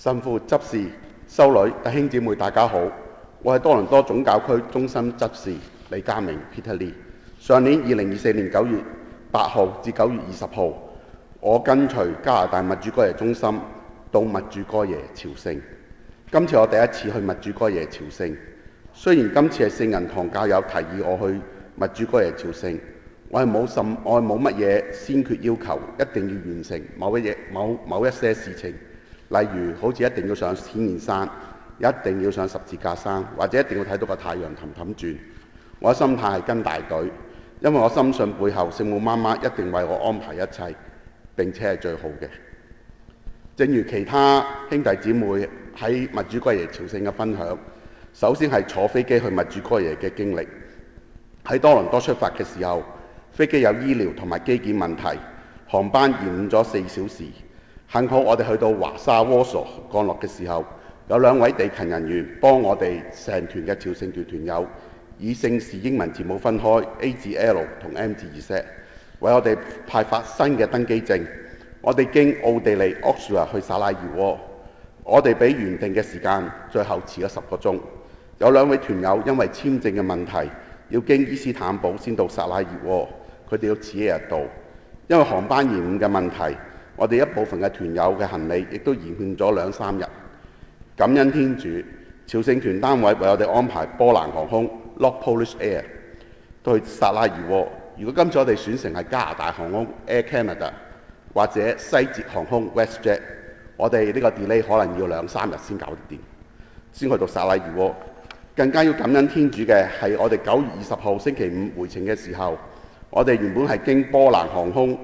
神父、執事、修女、弟兄姊妹，大家好，我係多倫多總教區中心執事李家明 Peter Lee。上年2024年9月8號至9月20號，我跟隨加拿大默主哥耶中心到默主哥耶朝聖。今次我第一次去默主哥耶朝聖，雖然今次係聖銀堂教友提議我去默主哥耶朝聖，我係冇乜嘢先決要求，一定要完成某一些事情。例如好似一定要上天然山，一定要上十字架山，或者一定要睇到個太陽氹氹轉。我嘅心態係跟大隊，因為我深信背後聖母媽媽一定為我安排一切，並且係最好嘅。正如其他兄弟姊妹喺默主哥耶朝聖嘅分享，首先係坐飛機去默主哥耶嘅經歷。喺多倫多出發嘅時候，飛機有醫療同埋機件問題，航班延誤咗4小時。幸好我哋去到華沙窩索降落嘅時候，有2位地勤人員幫我哋成團嘅朝聖團團友以姓氏英文字母分開 A 至 L 同 M 至 Z， 為我哋派發新嘅登機證。我哋經奧地利 Oslo 去薩拉熱窩，我哋比原定嘅時間最後遲咗10個鐘。有2位團友因為簽證嘅問題，要經伊斯坦堡先到薩拉熱窩，佢哋要遲1日到。因為航班延誤嘅問題，我哋一部分嘅團友嘅行李亦都延誤咗2-3日。感恩天主，朝聖團單位為我哋安排波蘭航空 Lock Polish Air 到去薩拉熱窩。如果今次我哋選乘係加拿大航空 Air Canada 或者西捷航空 WestJet， 我哋呢個 delay 可能要2-3日先搞掂，先去到薩拉熱窩。更加要感恩天主嘅係我哋9月20號星期五回程嘅時候，我哋原本係經波蘭航空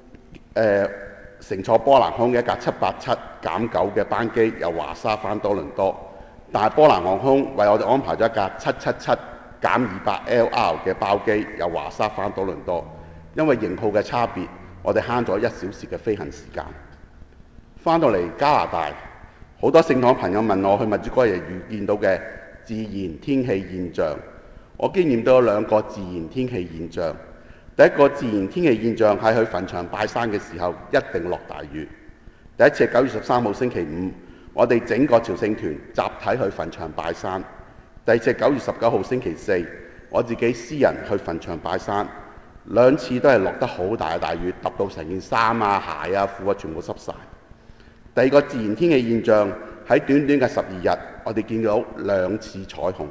乘坐波蘭航空嘅一架787-9嘅班機由華沙返多倫多，但係波蘭航空為我哋安排咗一架777-200LR 嘅包機由華沙返多倫多。因為型號嘅差別，我哋慳咗1小時嘅飛行時間。返到嚟加拿大，好多聖堂朋友問我去默主哥耶遇見到嘅自然天氣現象，我經驗到有2個自然天氣現象。第一個自然天氣現象係去墳場拜山嘅時候一定落大雨。第一次係9月13號星期五，我哋整個朝聖團集體去墳場拜山。第二次係9月19號星期四，我自己私人去墳場拜山。2次都係落得好大嘅大雨，揼到成件衫啊、鞋啊、褲啊全部濕晒。第二個自然天氣現象喺短短嘅12日，我哋見到2次彩虹。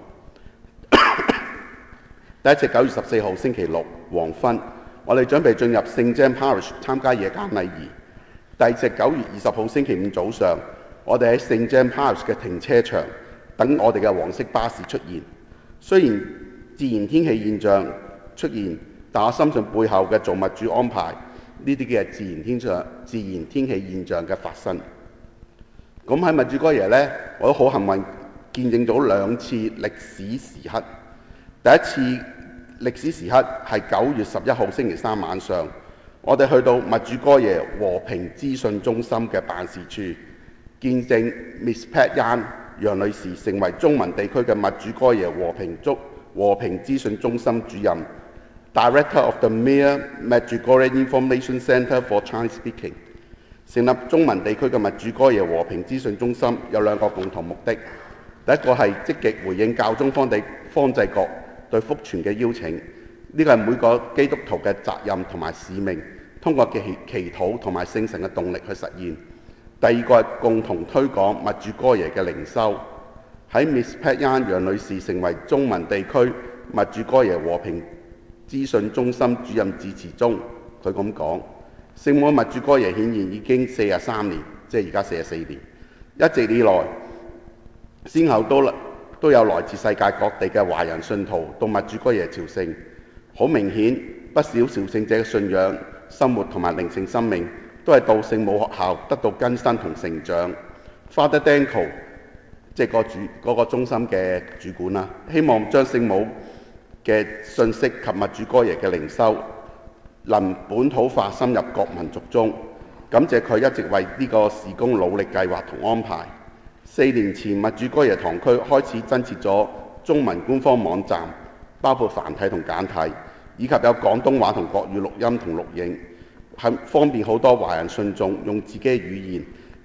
第一次9月14號星期六黃昏，我哋準備進入聖 James Parish 參加夜間禮儀。第二次9月20號星期五早上，我哋喺聖 James Parish 嘅停車場等我哋嘅黃色巴士出現。雖然自然天氣現象出現，但我深信背後嘅造物主安排呢啲嘅自然天氣現象嘅發生。咁喺默主哥耶呢，我都好幸運見證咗2次歷史時刻。第一次歷史時刻係9月11號星期三晚上，我哋去到默主哥耶和平資訊中心嘅辦事處，見證 Miss Pat Yan 楊女士成為中文地區嘅默主哥耶和平資訊中心主任 Director of the Mir Medjugorje Information Center for Chinese Speaking。 成立中文地區嘅默主哥耶和平資訊中心有2個共同目的。第一個係積極回應教宗方濟各對福傳嘅邀請，呢個係每個基督徒嘅責任同埋使命，通過祈禱同埋聖神嘅動力去實現。第二個係共同推廣默主哥耶嘅靈修。喺 Miss Pat Yan 楊女士成為中文地區默主哥耶和平資訊中心主任致辭中，佢咁講：聖母默主哥耶顯現已經43年，即係而家44年，一直以來先後都有來自世界各地嘅華人信徒到默主哥耶朝聖。好明顯，不少朝聖者嘅信仰、生活同埋靈性生命都係到聖母學校得到更新同成長。Father Danko 即係嗰個中心嘅主管啦，希望將聖母嘅信息及默主哥耶嘅靈修能本土化深入各民族中。感謝佢一直為呢個事工努力計劃同安排。4年前，默主哥耶堂區開始增設咗中文官方網站，包括繁體同簡體，以及有廣東話同國語錄音同錄影，係方便好多華人信眾用自己嘅語言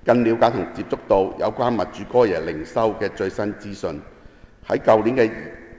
更了解同接觸到有關默主哥耶靈修嘅最新資訊。喺舊年嘅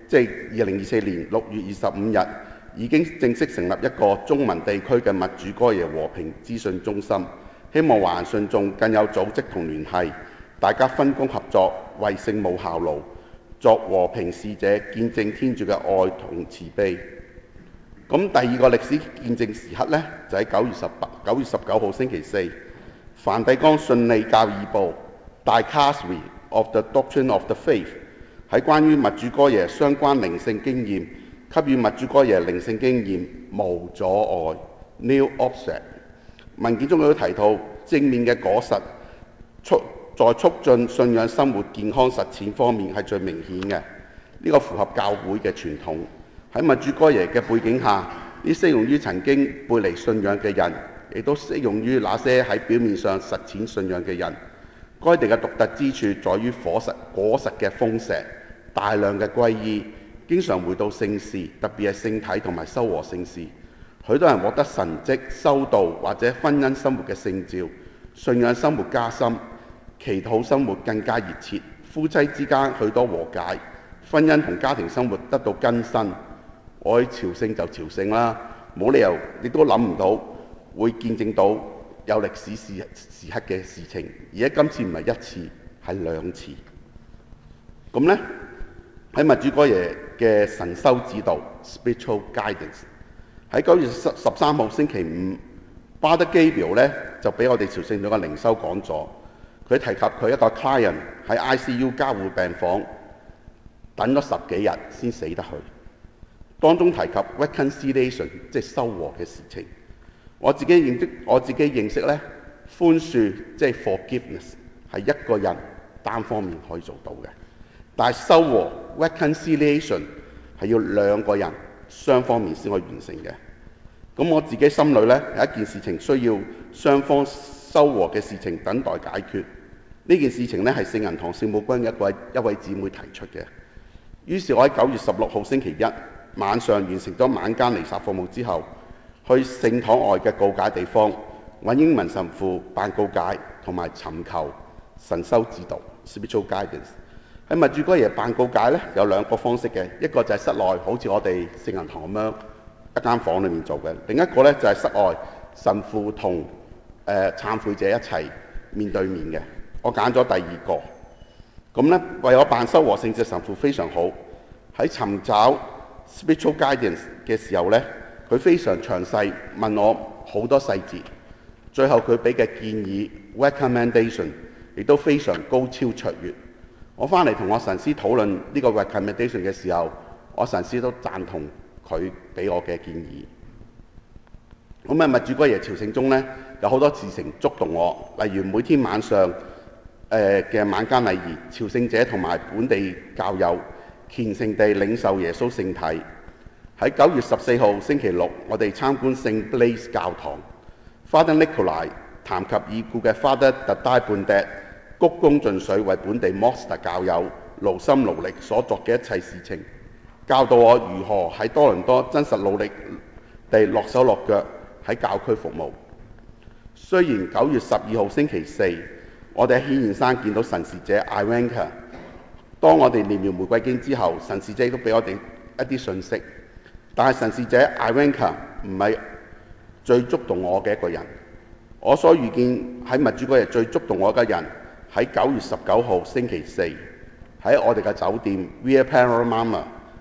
2024年6月25日，已經正式成立一個中文地區嘅默主哥耶和平資訊中心，希望華人信眾更有組織同聯繫，大家分工合作，為聖母效勞，作和平使者，見證天主嘅愛同慈悲。咁第二個歷史見證時刻呢，就喺9月19號星期四，梵蒂岡信理教義部 Dicastery of the Doctrine of the Faith 喺關於默主哥耶相關靈性經驗，給予默主哥耶靈性經驗無阻礙 Nil Obstat 文件中亦都提到正面嘅果實，在促進信仰生活健康實踐方面係最明顯嘅。呢個符合教會嘅傳統。喺默主哥耶嘅背景下，呢適用於曾經背離信仰嘅人，亦都適用於那些喺表面上實踐信仰嘅人。該地嘅獨特之處在於果實嘅豐碩，大量嘅歸依，經常回到聖事，特別係聖體同埋修和聖事。許多人獲得神蹟、修道或者婚姻生活嘅聖召，信仰生活加深，祈禱生活更加熱切，夫妻之間許多和解，婚姻同家庭生活得到更新。我去朝聖就朝聖啦，冇理由亦都諗唔到會見證到有歷史時刻嘅事情，而家今次唔係一次，係兩次。咁呢，喺默主哥耶嘅神修指導 （Spiritual Guidance） 喺9月13號星期五，Father Gabriel 呢就俾我哋朝聖咗個靈修講座。佢提及佢一個 client 喺 ICU 加護病房等咗10幾日先死得去。當中提及 reconciliation， 即係修和嘅事情。我自己認識咧，寬恕即係 forgiveness 係一個人單方面可以做到嘅，但係修和 reconciliation 係要兩個人雙方面先可以完成嘅。咁我自己心裏咧有一件事情需要雙方修和嘅事情等待解決。呢件事情咧係聖銀堂聖母軍一位姊妹提出嘅。於是我喺9月16號星期一晚上完成咗晚間彌撒服務之後，去聖堂外嘅告解地方揾英文神父辦告解，同埋尋求神修指導 （spiritual guidance）。喺默主哥耶辦告解咧有兩個方式嘅，一個就係室內，好似我哋聖銀堂咁樣一間房裏面做嘅；另一個咧就係室外，神父同懺悔者一齊面對面嘅。我揀咗第二個。咁咧為我辦修和聖節，神父非常好，喺尋找spiritual guidance 嘅時候呢，佢非常詳細問我好多細節，最後佢俾嘅建議 recommendation 亦都非常高超卓越。我翻嚟同我神師討論呢個 recommendation 嘅時候，我神師都贊同佢俾我嘅建議。咁喺默主哥耶朝聖中呢，有好多事情觸動我，例如每天晚上嘅晚間禮儀，朝聖者同埋本地教友虔誠地領受耶穌聖體。喺9月14號星期六，我哋參觀聖 Blaise 教堂。Father Nicolai 談及已故嘅 Father Tadai Bondet 鞠躬盡瘁為本地 Mostar 教友勞心勞力所作嘅一切事情，教導我如何喺多倫多真實努力地落手落腳喺教區服務。雖然9月12號星期四，我哋喺顯現山見到神視者 Ivanka。當我哋念完玫瑰經之後，神視者都俾我哋一啲信息，但係神視者 Ivanka 唔係最觸動我嘅一個人。我所遇見喺默主哥耶最觸動我嘅人，喺9月19號星期四喺我哋嘅酒店 Via Panorama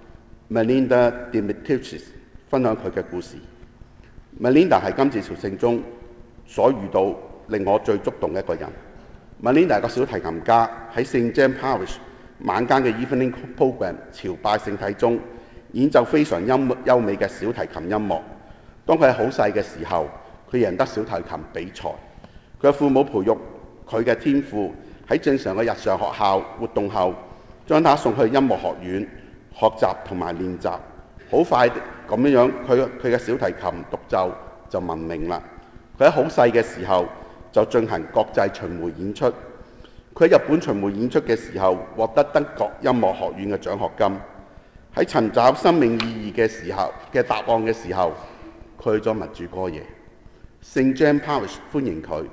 Melinda Dimitriades 分享佢嘅故事。Melinda 係今次朝聖中所遇到令我最觸動嘅一個人。Melinda 係個小提琴家，喺聖 James Parish晚間嘅 Evening Program 朝拜聖體中演奏非常優美嘅小提琴音樂。當佢係好細嘅時候，佢贏得小提琴比賽。佢嘅父母培育佢嘅天賦，喺正常嘅日常學校活動後，將他送去音樂學院學習同埋練習。好快咁樣，佢嘅小提琴獨奏就聞名啦。佢喺好細嘅時候就進行國際巡迴演出。佢喺日本巡迴演出嘅時候，獲得德國音樂學院嘅獎學金。喺尋找生命意義嘅答案嘅時候，佢去咗默主哥耶。聖 James Parish 歡迎佢，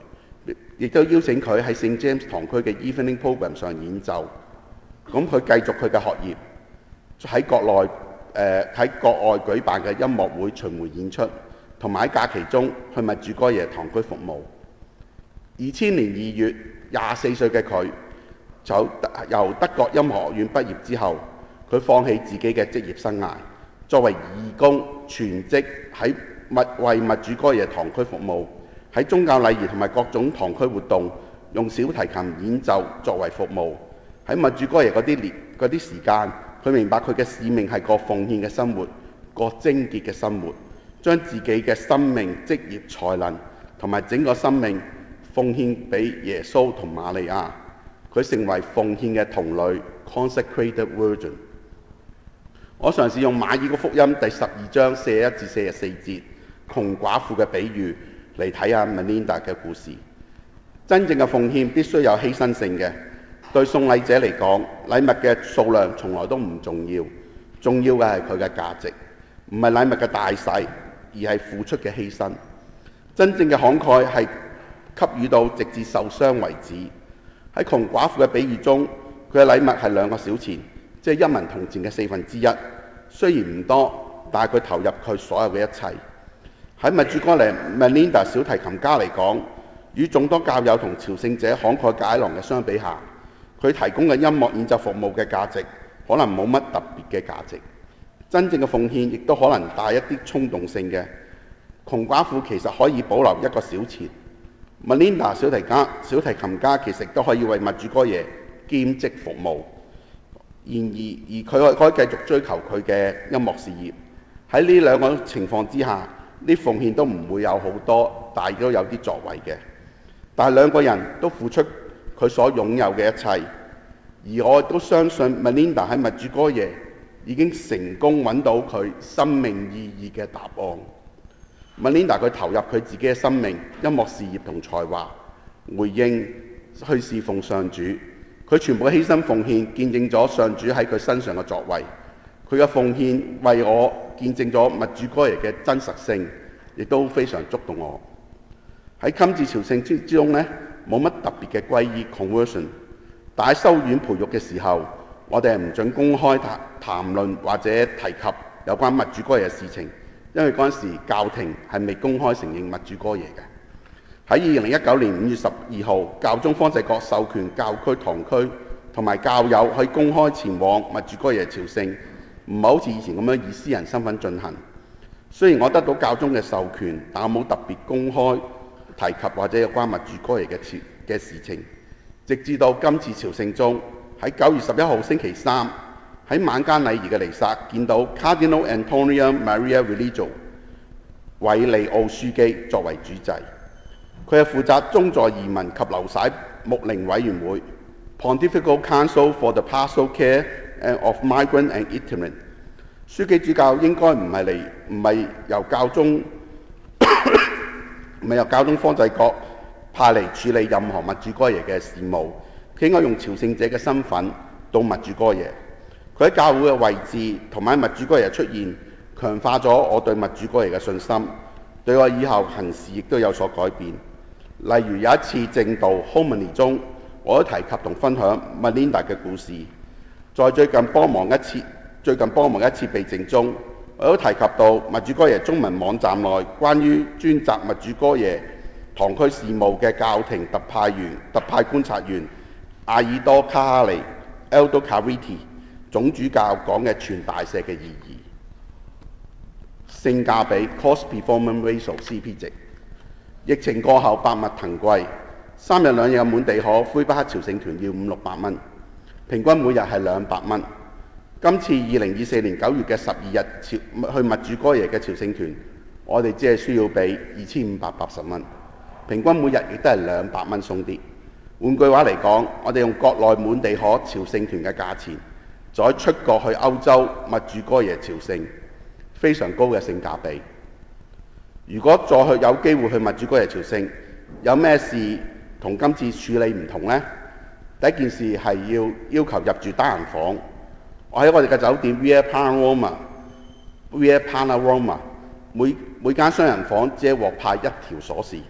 亦都邀請佢喺聖 James 堂區嘅 Evening Program 上演奏。咁佢繼續佢嘅學業，喺國外舉辦嘅音樂會巡迴演出，同埋喺假期中去默主哥耶堂區服務。2000年2月，24歲嘅佢就由德國音樂學院畢業之後，佢放棄自己嘅職業生涯，作為義工全職為默主哥耶堂區服務，喺宗教禮儀同埋各種堂區活動，用小提琴演奏作為服務。喺默主哥耶嗰啲時間，佢明白佢嘅使命係過奉獻嘅生活，過貞潔嘅生活，將自己嘅生命、職業、才能同埋整個生命奉獻俾耶穌同瑪利亞。佢成為奉獻嘅童女 （Consecrated Virgin）。我嘗試用馬爾谷福音第12章41至44節窮寡婦嘅比喻嚟睇下 Melinda 嘅故事。真正嘅奉獻必須有犧牲性嘅。對送禮者嚟講，禮物嘅數量從來都唔重要，重要嘅係佢嘅價值，唔係禮物嘅大細，而係付出嘅犧牲。真正嘅慷慨係給予到直至受傷為止。喺窮寡婦嘅比喻中，佢嘅禮物係2個小錢，即係1文銅錢嘅1/4。雖然唔多，但係佢投入佢所有嘅一切。喺默主哥耶 Melinda 小提琴家嚟講，與眾多教友同朝聖者慷慨解囊嘅相比下，佢提供嘅音樂演奏服務嘅價值可能冇乜特別嘅價值。真正嘅奉獻亦都可能帶一啲衝動性嘅。窮寡婦其實可以保留1個小錢。Melinda 小提琴家其實都可以為默主哥耶兼職服務。然而佢可以繼續追求佢嘅音樂事業。喺呢2個情況之下，呢奉獻都唔會有好多，但係都有啲作為嘅。但係2個人都付出佢所擁有嘅一切，而我亦都相信 Melinda 喺默主哥耶已經成功揾到佢生命意義嘅答案。Melinda 佢投入佢自己嘅生命、音樂事業同才華，回應去侍奉上主。佢全部嘅犧牲奉獻，見證咗上主喺佢身上嘅作為。佢嘅奉獻為我見證咗默主哥耶嘅真實性，亦都非常觸動我。喺今次朝聖之中呢，冇乜特別嘅皈依 conversion， 但喺修院培育嘅時候，我哋係唔準公開談論或者提及有關默主哥耶嘅事情，因為嗰陣時教廷係未公開承認默主哥耶嘅。喺2019年5月12號，教宗方濟各授權教區堂區同埋教友可以公開前往默主哥耶朝聖，唔係好似以前咁樣以私人身份進行。雖然我得到教宗嘅授權，但我冇特別公開提及或者有關默主哥耶嘅事情，直至到今次朝聖中，喺9月11號星期3喺晚間禮儀嘅彌撒，見到 Cardinal Antonio Maria Religo 韋利奧樞機作為主祭。佢係負責宗座移民及流徙牧靈委員會 Pontifical Council for the Pastoral Care of Migrant and Itinerant。樞機主教應該唔係由教宗方濟各派嚟處理任何默主哥耶嘅事務，佢應該用朝聖者嘅身份到默主哥耶。佢喺教會嘅位置同埋默主哥耶出現，強化咗我對默主哥耶嘅信心，對我以後行事亦都有所改變。例如有一次證道 homily 中，我都提及同分享 Melinda 嘅故事。在最近幫忙一次避靜中，我都提及到默主哥耶中文網站內關於專責默主哥耶堂區事務嘅教廷特派觀察員阿爾多卡哈利 Aldo Cariti 總主教講嘅全大赦嘅意義。性價比 Cost Performance Ratio CP 值。疫情過後百物騰貴，3日2夜嘅滿地可魁北克朝聖團要500-600蚊，平均每日係200蚊。今次2024年9月嘅12日去默主哥耶嘅朝聖團，我哋只係需要俾2580蚊，平均每日亦都係200蚊鬆啲。換句話嚟講，我哋用國內滿地可朝聖團嘅價錢，再出國去歐洲默主哥耶朝聖，非常高嘅性價比。如果再有機會去默主哥耶朝聖，有咩事同今次處理唔同呢？第一件事係要求入住單人房。我喺我哋嘅酒店 Via Panorama， 每間雙人房只係獲派1條鎖匙，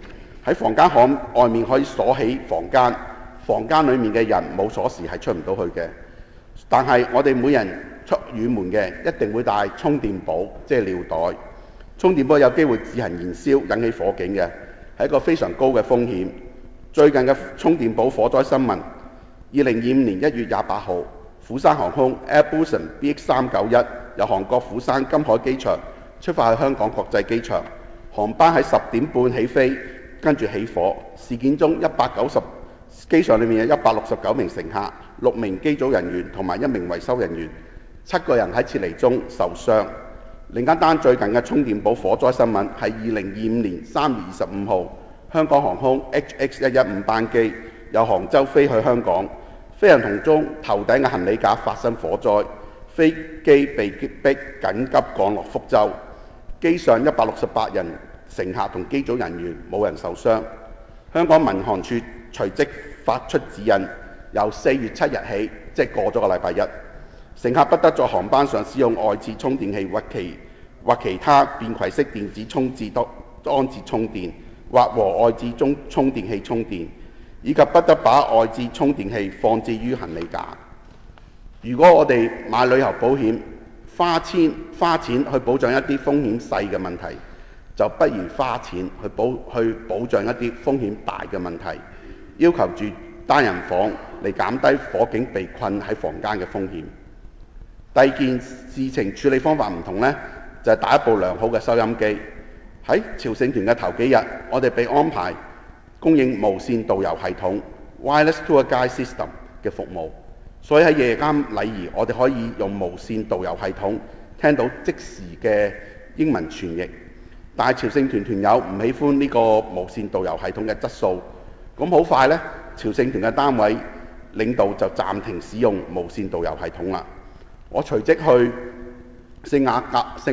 喺房間巷外面可以鎖起房間，房間裡面嘅人冇鎖匙係出唔到去嘅。但係我哋每人出遠門嘅一定會帶充電寶，即係尿袋。充電寶有機會自行燃燒，引起火警嘅，係一個非常高嘅風險。最近嘅充電寶火災新聞，2025年1月28號，釜山航空 Airbus BX391 由韓國釜山金海機場出發去香港國際機場，航班喺10點半起飛，跟住起火。事件中機上裏面有169名乘客、6名機組人員同埋1名維修人員，7個人喺撤離中受傷。另一單最近嘅充電寶火災新聞係2025年3月25號，香港航空 HX115 班機由杭州飛去香港，飛行途中頭頂嘅行李架發生火災，飛機被擊迫緊急降落福州。機上168人乘客同機組人員冇人受傷。香港民航處隨即發出指引，由4月7日起，即係過咗個禮拜一，乘客不得在航班上使用外置充電器或其他便攜式電子裝置裝置充電，或和外置充電器充電，以及不得把外置充電器放置於行李架。如果我哋買旅遊保險，花錢去保障一啲風險細嘅問題，就不如花錢去保障一啲風險大嘅問題，要求住單人房嚟減低火警被困喺房間嘅風險。第二件事情處理方法唔同呢，就係打一部良好嘅收音機。喺朝聖團嘅頭幾日，我哋被安排供應無線導遊系統 （Wireless Tour Guide System） 嘅服務，所以喺夜間禮儀，我哋可以用無線導遊系統聽到即時嘅英文傳譯。但係朝聖團團友唔喜歡呢個無線導遊系統嘅質素，咁好快呢，朝聖團嘅單位領導就暫停使用無線導遊系統啦。我隨即去聖雅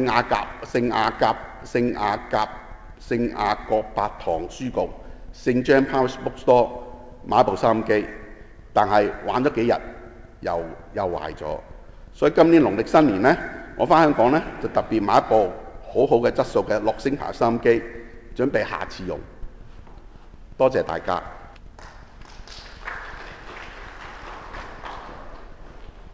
各伯堂書局 St. James Parish Bookstore 買部收音機，但係玩咗幾日又壞咗，所以今年農曆新年呢，我返香港呢，就特別買一部好好嘅質素嘅樂聲牌收音機，準備下次用。多謝大家。